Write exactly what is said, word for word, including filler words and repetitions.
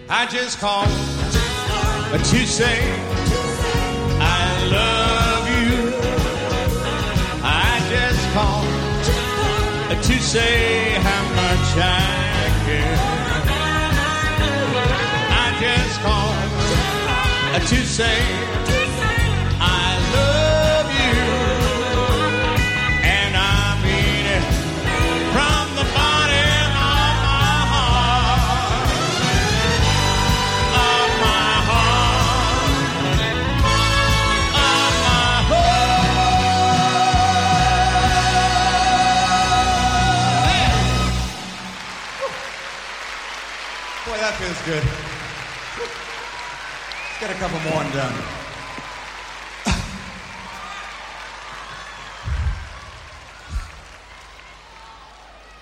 I just called to say I love you. I just called to say how much I care. I just called to say I love you, and I mean it from the bottom of my heart, of my heart, of my heart. Boy, that feels good. Let's get a couple more and done.